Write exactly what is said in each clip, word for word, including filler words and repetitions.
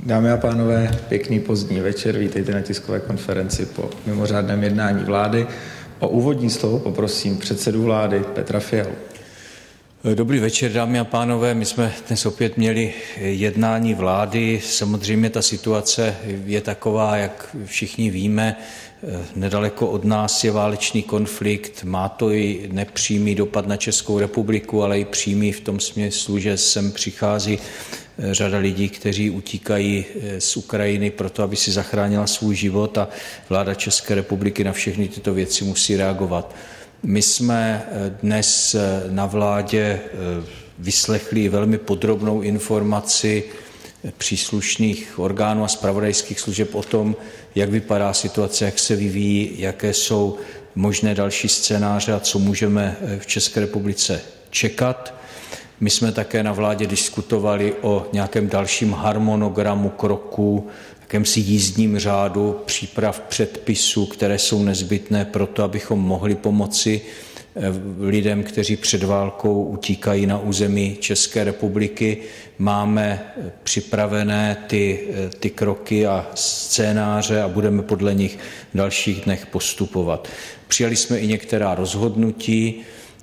Dámy a pánové, pěkný pozdní večer, vítejte na tiskové konferenci po mimořádném jednání vlády. O úvodní slovo poprosím předsedu vlády Petra Fialu. Dobrý večer, dámy a pánové. My jsme dnes opět měli jednání vlády. Samozřejmě ta situace je taková, jak všichni víme. Nedaleko od nás je válečný konflikt. Má to i nepřímý dopad na Českou republiku, ale i přímý v tom smyslu, že sem přichází řada lidí, kteří utíkají z Ukrajiny proto, aby si zachránila svůj život, a vláda České republiky na všechny tyto věci musí reagovat. My jsme dnes na vládě vyslechli velmi podrobnou informaci příslušných orgánů a zpravodajských služeb o tom, jak vypadá situace, jak se vyvíjí, jaké jsou možné další scénáře a co můžeme v České republice čekat. My jsme také na vládě diskutovali o nějakém dalším harmonogramu kroků, jakémsi jízdním řádu příprav předpisů, které jsou nezbytné pro to, abychom mohli pomoci lidem, kteří před válkou utíkají na území České republiky. Máme připravené ty, ty kroky a scénáře a budeme podle nich v dalších dnech postupovat. Přijali jsme i některá rozhodnutí.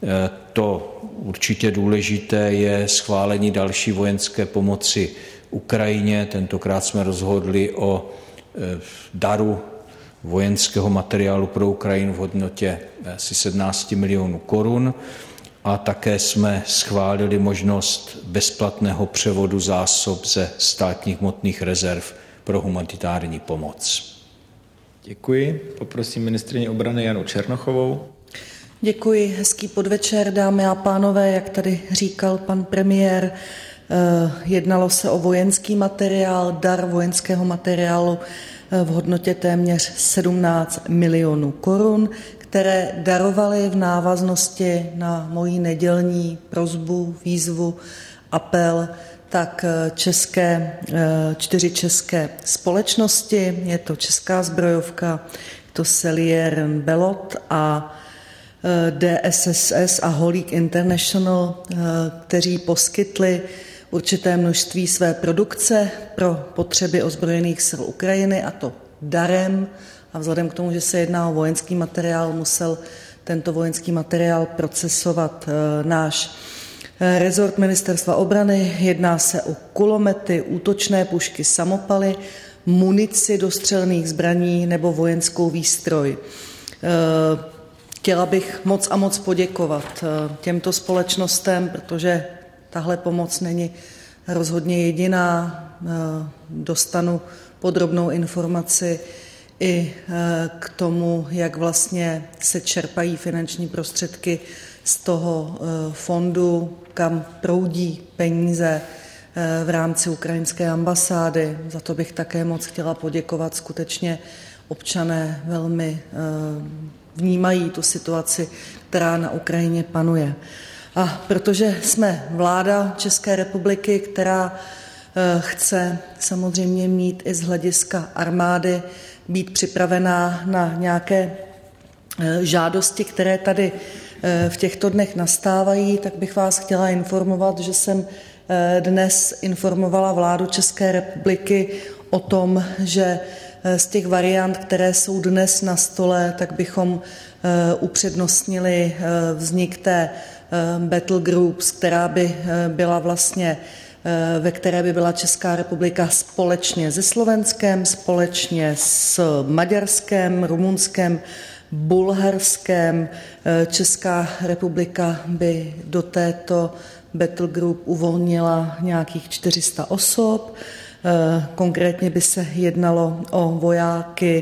To určitě důležité je schválení další vojenské pomoci Ukrajině. Tentokrát jsme rozhodli o daru vojenského materiálu pro Ukrajinu v hodnotě asi sedmnáct milionů korun a také jsme schválili možnost bezplatného převodu zásob ze státních hmotných rezerv pro humanitární pomoc. Děkuji. Poprosím ministryni obrany Janu Černochovou. Děkuji, hezký podvečer, dámy a pánové. Jak tady říkal pan premiér, jednalo se o vojenský materiál, dar vojenského materiálu v hodnotě téměř sedmnáct milionů korun, které darovali v návaznosti na moji nedělní prosbu, výzvu, apel, tak české, čtyři české společnosti. Je to Česká zbrojovka, je to Sellier Belot a D S S S a Holík International, kteří poskytli určité množství své produkce pro potřeby ozbrojených sil Ukrajiny, a to darem. A vzhledem k tomu, že se jedná o vojenský materiál, musel tento vojenský materiál procesovat náš rezort Ministerstva obrany. Jedná se o kulomety, útočné pušky, samopaly, munici do střelných zbraní nebo vojenskou výstroj. Chtěla bych moc a moc poděkovat těmto společnostem, protože tahle pomoc není rozhodně jediná. Dostanu podrobnou informaci i k tomu, jak vlastně se čerpají finanční prostředky z toho fondu, kam proudí peníze v rámci ukrajinské ambasády. Za to bych také moc chtěla poděkovat. Skutečně občané velmi vnímají tu situaci, která na Ukrajině panuje. A protože jsme vláda České republiky, která chce samozřejmě mít i z hlediska armády být připravená na nějaké žádosti, které tady v těchto dnech nastávají, tak bych vás chtěla informovat, že jsem dnes informovala vládu České republiky o tom, že z těch variant, které jsou dnes na stole, tak bychom upřednostnili vznik té battle groups, která by byla vlastně, ve které by byla Česká republika společně se Slovenskem, společně s Maďarskem, Rumunskem, Bulharskem. Česká republika by do této battle group uvolnila nějakých čtyři sta osob. Konkrétně by se jednalo o vojáky,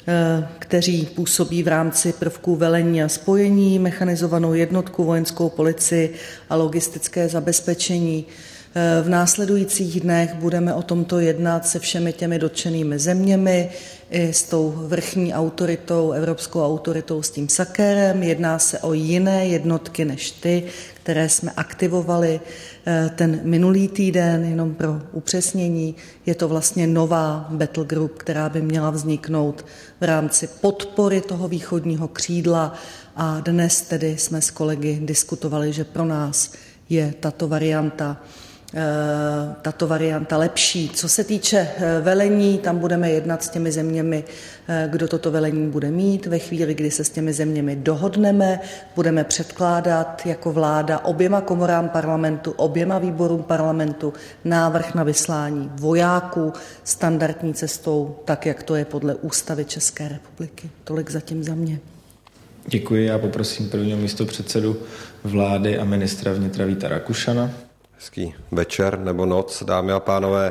kteří působí v rámci prvků velení a spojení, mechanizovanou jednotku, vojenskou policii a logistické zabezpečení. V následujících dnech budeme o tomto jednat se všemi těmi dotčenými zeměmi, i s tou vrchní autoritou, evropskou autoritou, s tím Sakérem. Jedná se o jiné jednotky než ty, které jsme aktivovali ten minulý týden, jenom pro upřesnění. Je to vlastně nová battle group, která by měla vzniknout v rámci podpory toho východního křídla, a dnes tedy jsme s kolegy diskutovali, že pro nás je tato varianta tato varianta lepší. Co se týče velení, tam budeme jednat s těmi zeměmi, kdo toto velení bude mít. Ve chvíli, kdy se s těmi zeměmi dohodneme, budeme předkládat jako vláda oběma komorám parlamentu, oběma výborům parlamentu návrh na vyslání vojáků standardní cestou, tak jak to je podle Ústavy České republiky. Tolik zatím za mě. Děkuji. Já poprosím prvního místopředsedu vlády a ministra vnitra Víta Rakušana. Hezký večer nebo noc, dámy a pánové.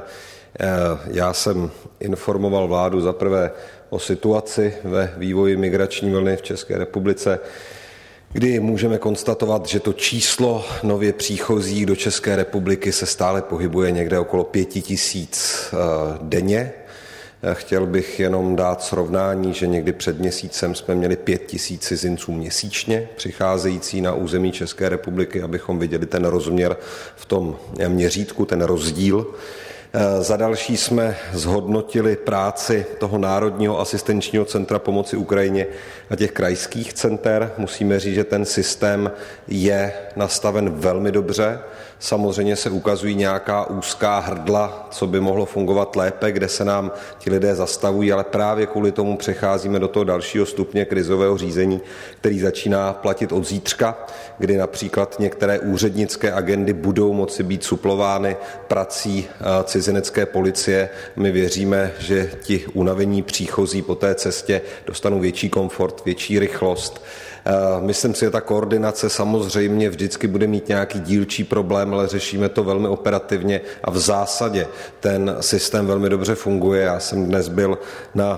Já jsem informoval vládu za prvé o situaci ve vývoji migrační vlny v České republice, kdy můžeme konstatovat, že to číslo nově příchozích do České republiky se stále pohybuje někde okolo pěti tisíc denně. Chtěl bych jenom dát srovnání, že někdy před měsícem jsme měli pět tisíc cizinců měsíčně přicházející na území České republiky, abychom viděli ten rozměr v tom měřítku, ten rozdíl. Za další jsme zhodnotili práci toho Národního asistenčního centra pomoci Ukrajině a těch krajských center. Musíme říct, že ten systém je nastaven velmi dobře. Samozřejmě se ukazují nějaká úzká hrdla, co by mohlo fungovat lépe, kde se nám ti lidé zastavují, ale právě kvůli tomu přecházíme do toho dalšího stupně krizového řízení, který začíná platit od zítřka, kdy například některé úřednické agendy budou moci být suplovány prací cizinecké policie. My věříme, že ti unavení příchozí po té cestě dostanou větší komfort, větší rychlost. Myslím si, že ta koordinace samozřejmě vždycky bude mít nějaký dílčí problém, ale řešíme to velmi operativně a v zásadě ten systém velmi dobře funguje. Já jsem dnes byl na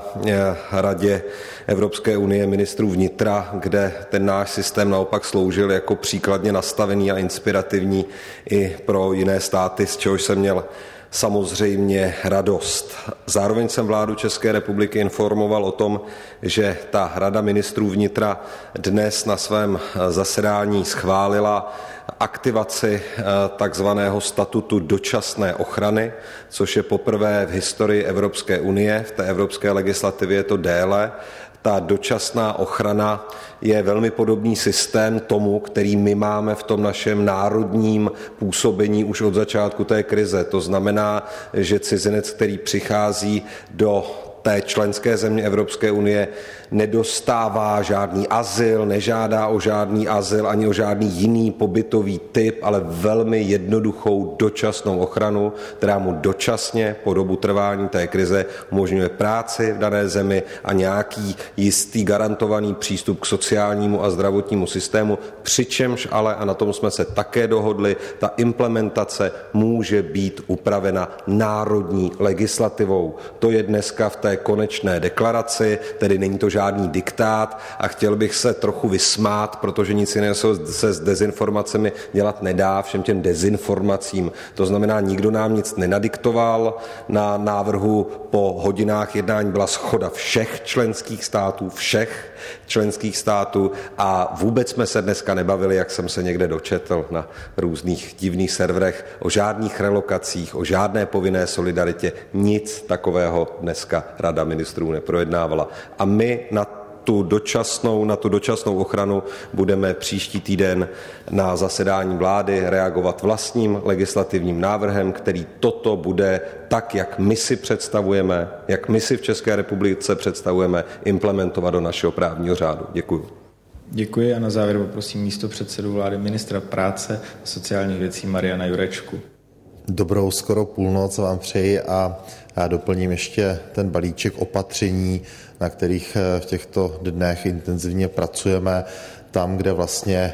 Radě Evropské unie ministrů vnitra, kde ten náš systém naopak sloužil jako příkladně nastavený a inspirativní i pro jiné státy, z čehož jsem měl samozřejmě radost. Zároveň jsem vládu České republiky informoval o tom, že ta Rada ministrů vnitra dnes na svém zasedání schválila aktivaci takzvaného statutu dočasné ochrany, což je poprvé v historii Evropské unie. V té evropské legislativě je to déle. Ta dočasná ochrana je velmi podobný systém tomu, který my máme v tom našem národním působení už od začátku té krize. To znamená, že cizinec, který přichází do té členské země Evropské unie, nedostává žádný azyl, nežádá o žádný azyl ani o žádný jiný pobytový typ, ale velmi jednoduchou dočasnou ochranu, která mu dočasně po dobu trvání té krize umožňuje práci v dané zemi a nějaký jistý garantovaný přístup k sociálnímu a zdravotnímu systému, přičemž ale, a na tom jsme se také dohodli, ta implementace může být upravena národní legislativou. To je dneska v té konečné deklaraci, tedy není to žádný diktát a chtěl bych se trochu vysmát, protože nic jiného se s dezinformacemi dělat nedá, všem těm dezinformacím. To znamená, nikdo nám nic nenadiktoval. Na návrhu po hodinách jednání byla shoda všech členských států, všech členských států a vůbec jsme se dneska nebavili, jak jsem se někde dočetl na různých divných serverech, o žádných relokacích, o žádné povinné solidaritě. Nic takového dneska Rada ministrů neprojednávala. A my na tu dočasnou, na tu dočasnou ochranu budeme příští týden na zasedání vlády reagovat vlastním legislativním návrhem, který toto bude tak, jak my si představujeme, jak my si v České republice představujeme, implementovat do našeho právního řádu. Děkuji. Děkuji a na závěr poprosím místopředsedu vlády ministra práce a sociálních věcí Mariana Jurečku. Dobrou skoro půlnoc vám přeji a já doplním ještě ten balíček opatření, na kterých v těchto dnech intenzivně pracujeme, tam, kde vlastně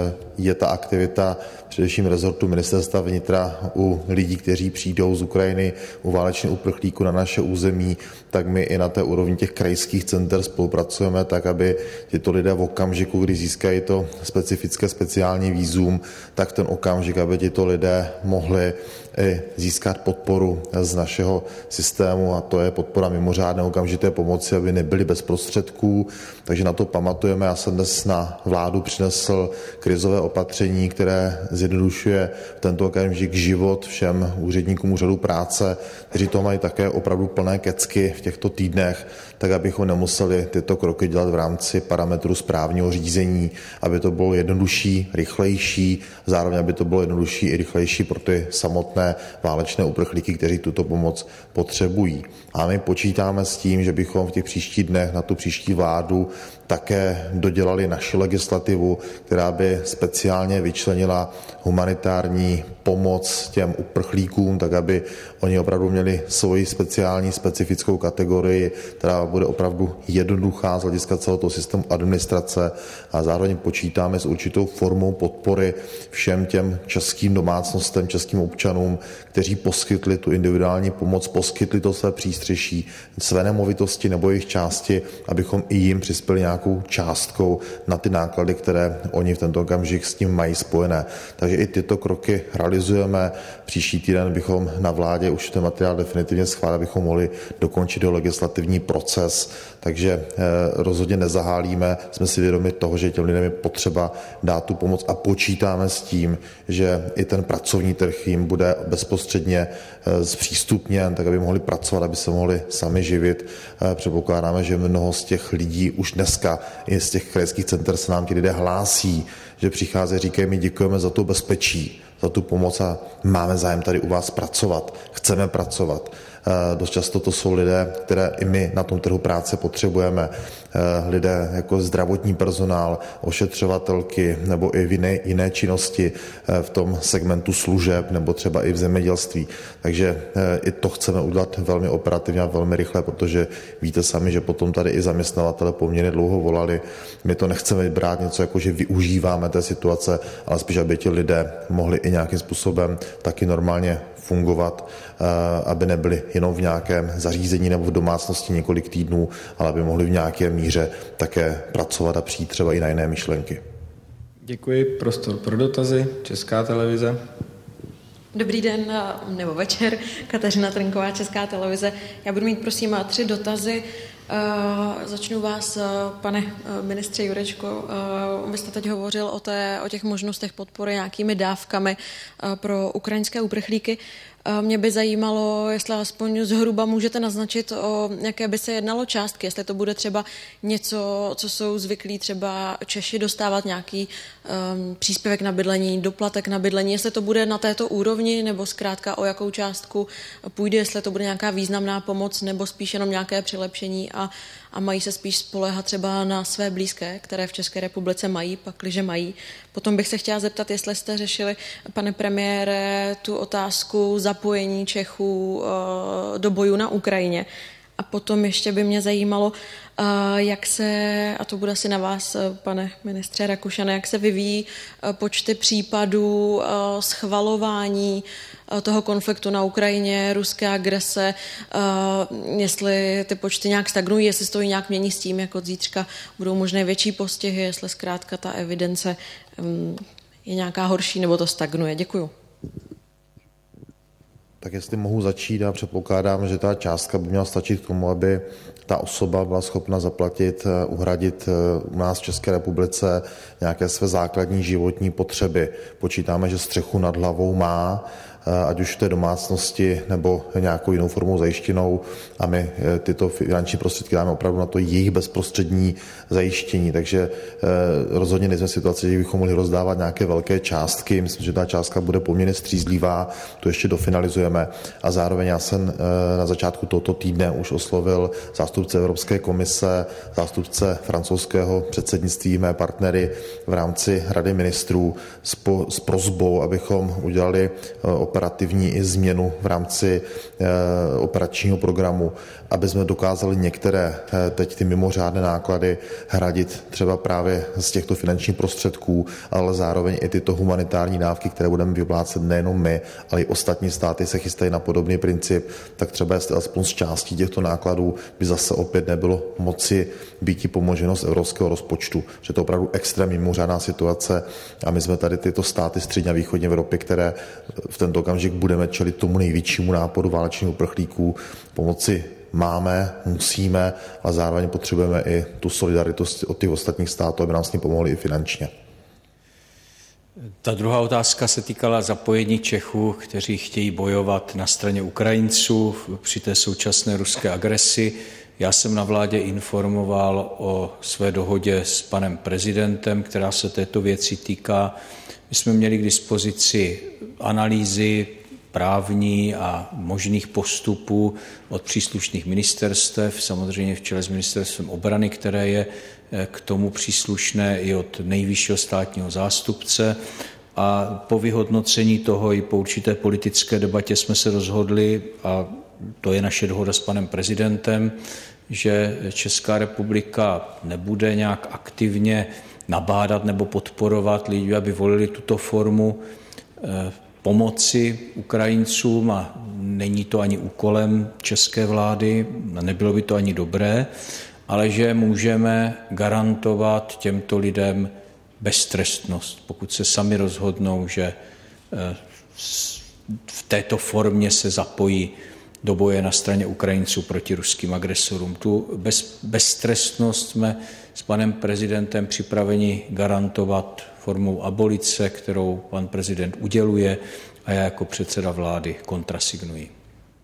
je ta aktivita především rezortu ministerstva vnitra u lidí, kteří přijdou z Ukrajiny, u válečných uprchlíků na naše území, tak my i na té úrovni těch krajských center spolupracujeme tak, aby tyto lidé v okamžiku, kdy získají to specifické speciální vízum, tak v ten okamžik, aby tyto lidé mohli i získat podporu z našeho systému a to je podpora mimořádné okamžité pomoci, aby nebyli bez prostředků. Takže na to pamatujeme. Já jsem dnes na vládu přinesl krizové opatření, které zjednodušuje v tento okamžik život všem úředníkům úřadu práce, kteří to mají také opravdu plné kecky v těchto týdnech, tak abychom nemuseli tyto kroky dělat v rámci parametrů správního řízení, aby to bylo jednodušší, rychlejší, zároveň aby to bylo jednodušší i rychlejší pro ty samotné samotné válečné uprchlíky, kteří tuto pomoc potřebují. A my počítáme s tím, že bychom v těch příštích dnech na tu příští vládu také dodělali naši legislativu, která by speciálně vyčlenila humanitární pomoc těm uprchlíkům, tak aby oni opravdu měli svoji speciální specifickou kategorii, která bude opravdu jednoduchá z hlediska celého toho systému administrace, a zároveň počítáme s určitou formou podpory všem těm českým domácnostem, českým občanům, kteří poskytli tu individuální pomoc, poskytli to své přístřeší, své nemovitosti nebo jejich části, abychom i jim přispěli nějakou částkou na ty náklady, které oni v tento okamžik s tím mají spojené. Takže i tyto kroky realizujeme. Příští týden bychom na vládě už ten materiál definitivně schválili, abychom mohli dokončit do legislativní proces. Takže eh, rozhodně nezahálíme, jsme si vědomi toho, že těm lidem je potřeba dát tu pomoc a počítáme s tím, že i ten pracovní trh jim bude bezprostředně eh, zpřístupněn, tak aby mohli pracovat, aby se mohli sami živit. Eh, předpokládáme, že mnoho z těch lidí už dneska i z těch krajských center se nám ti lidé hlásí, že přicházejí, říkají mi děkujeme za to bezpečí, za tu pomoc a máme zájem tady u vás pracovat, chceme pracovat. Dost často to jsou lidé, které i my na tom trhu práce potřebujeme. Lidé jako zdravotní personál, ošetřovatelky nebo i v jiné, jiné činnosti v tom segmentu služeb nebo třeba i v zemědělství. Takže i to chceme udělat velmi operativně a velmi rychle, protože víte sami, že potom tady i zaměstnavatele poměrně dlouho volali. My to nechceme brát něco jako, že využíváme té situace, ale spíš, aby ti lidé mohli i nějakým způsobem taky normálně fungovat, aby nebyli jenom v nějakém zařízení nebo v domácnosti několik týdnů, ale aby mohli v nějaké míře také pracovat a přijít třeba i na jiné myšlenky. Děkuji. Prostor pro dotazy. Česká televize. Dobrý den nebo večer. Kateřina Trnková, Česká televize. Já budu mít prosím tři dotazy. Uh, začnu vás, uh, pane uh, ministře Jurečko. Uh, vy jste teď hovořil o, té, o těch možnostech podpory nějakými dávkami uh, pro ukrajinské uprchlíky. Uh, mě by zajímalo, jestli aspoň zhruba můžete naznačit, o jaké by se jednalo částky, jestli to bude třeba něco, co jsou zvyklí třeba Češi dostávat, nějaký um, příspěvek na bydlení, doplatek na bydlení, jestli to bude na této úrovni, nebo zkrátka o jakou částku půjde, jestli to bude nějaká významná pomoc, nebo spíš jenom nějaké přilepšení a, a mají se spíš spoléhat třeba na své blízké, které v České republice mají, pakliže mají. Potom bych se chtěla zeptat, jestli jste řešili, pane premiére, tu otázku zapojení Čechů uh, do bojů na Ukrajině. A potom ještě by mě zajímalo, uh, jak se, a to bude asi na vás, pane ministře Rakušane, jak se vyvíjí uh, počty případů uh, schvalování uh, toho konfliktu na Ukrajině, ruské agrese, uh, jestli ty počty nějak stagnují, jestli se to nějak mění s tím, jak od zítřka budou možné větší postihy, jestli zkrátka ta evidence um, je nějaká horší, nebo to stagnuje. Děkuju. Tak jestli mohu začít, já předpokládám, že ta částka by měla stačit k tomu, aby ta osoba byla schopna zaplatit, uhradit u nás v České republice nějaké své základní životní potřeby. Počítáme, že střechu nad hlavou má, ať už v té domácnosti nebo nějakou jinou formou zajištěnou, a my tyto finanční prostředky dáme opravdu na to jejich bezprostřední zajištění. Takže rozhodně nejsme v situaci, že bychom mohli rozdávat nějaké velké částky. Myslím, že ta částka bude poměrně střízlivá, to ještě dofinalizujeme. A zároveň já jsem na začátku tohoto týdne už oslovil zástupce Evropské komise, zástupce francouzského předsednictví, mé partnery v rámci Rady ministrů s, po, s prosbou, abychom udělali operativní i změnu v rámci e, operačního programu, aby jsme dokázali některé e, teď ty mimořádné náklady hradit třeba právě z těchto finančních prostředků, ale zároveň i tyto humanitární dávky, které budeme vyplácet nejenom my, ale i ostatní státy se chystají na podobný princip, tak třeba jestli aspoň z části těchto nákladů by zase opět nebylo moci býti pomoženo z evropského rozpočtu, že to je opravdu extrémně mimořádná situace a my jsme tady tyto státy střední a východní Evropy, které v tento okamžik budeme čelit tomu největšímu náporu válečných uprchlíků, pomoci máme, musíme, a zároveň potřebujeme i tu solidaritu od těch ostatních států, aby nám s tím pomohli i finančně. Ta druhá otázka se týkala zapojení Čechů, kteří chtějí bojovat na straně Ukrajinců při té současné ruské agresi. Já jsem na vládě informoval o své dohodě s panem prezidentem, která se této věci týká. My jsme měli k dispozici analýzy právní a možných postupů od příslušných ministerstev, samozřejmě v čele s ministerstvem obrany, které je k tomu příslušné, i od nejvyššího státního zástupce. A po vyhodnocení toho i po určité politické debatě jsme se rozhodli, a to je naše dohoda s panem prezidentem, že Česká republika nebude nějak aktivně nabádat nebo podporovat lidi, aby volili tuto formu pomoci Ukrajincům, a není to ani úkolem české vlády, nebylo by to ani dobré, ale že můžeme garantovat těmto lidem beztrestnost, pokud se sami rozhodnou, že v této formě se zapojí do boje na straně Ukrajinců proti ruským agresorům. Tu bez, beztrestnost jsme s panem prezidentem připraveni garantovat formou abolice, kterou pan prezident uděluje, a já jako předseda vlády kontrasignuji.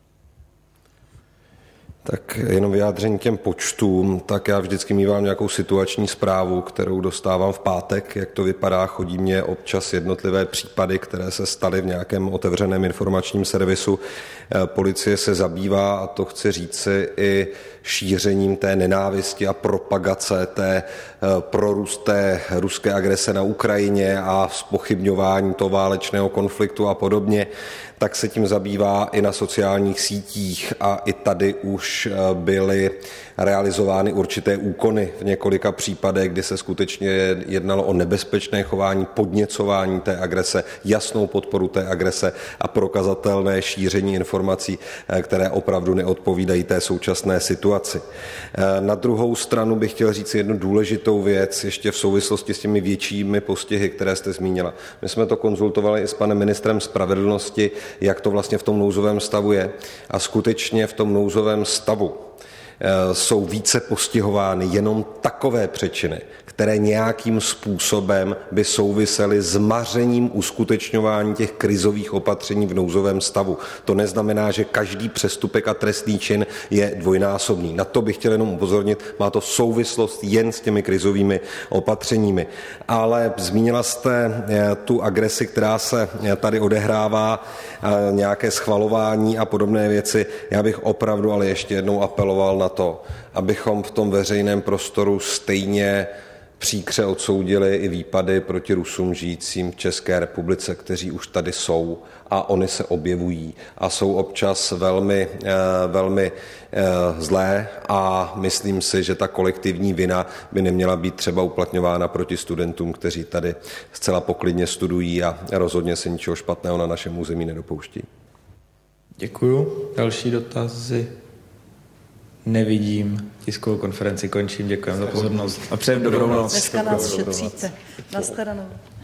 Tak jenom vyjádření těm počtům, tak já vždycky mívám nějakou situační zprávu, kterou dostávám v pátek, jak to vypadá, chodí mě občas jednotlivé případy, které se staly v nějakém otevřeném informačním servisu. Policie se zabývá, a to chci říci, i šířením té nenávisti a propagace té prorůst té ruské agrese na Ukrajině a zpochybňování toho válečného konfliktu a podobně, tak se tím zabývá i na sociálních sítích, a i tady už byly realizovány určité úkony v několika případech, kdy se skutečně jednalo o nebezpečné chování, podněcování té agrese, jasnou podporu té agrese a prokazatelné šíření informací, které opravdu neodpovídají té současné situaci. Na druhou stranu bych chtěl říct jednu důležitou věc ještě v souvislosti s těmi většími postihy, které jste zmínila. My jsme to konzultovali i s panem ministrem spravedlnosti, jak to vlastně v tom nouzovém stavu je. A skutečně v tom nouzovém stavu jsou více postihovány jenom takové přečiny, které nějakým způsobem by souvisely s mařením uskutečňování těch krizových opatření v nouzovém stavu. To neznamená, že každý přestupek a trestný čin je dvojnásobný. Na to bych chtěl jenom upozornit, má to souvislost jen s těmi krizovými opatřeními. Ale zmínila jste tu agresi, která se tady odehrává, nějaké schvalování a podobné věci. Já bych opravdu ale ještě jednou apeloval na to, abychom v tom veřejném prostoru stejně příkře odsoudili i výpady proti Rusům žijícím v České republice, kteří už tady jsou a oni se objevují a jsou občas velmi, velmi zlé, a myslím si, že ta kolektivní vina by neměla být třeba uplatňována proti studentům, kteří tady zcela poklidně studují a rozhodně se ničeho špatného na našem území nedopouští. Děkuju. Další dotazy? Nevidím. Tiskovou konferenci končím. Děkujeme za pozornost a přejem dobrou noc. Dneska nás šetříte. Nashledanou.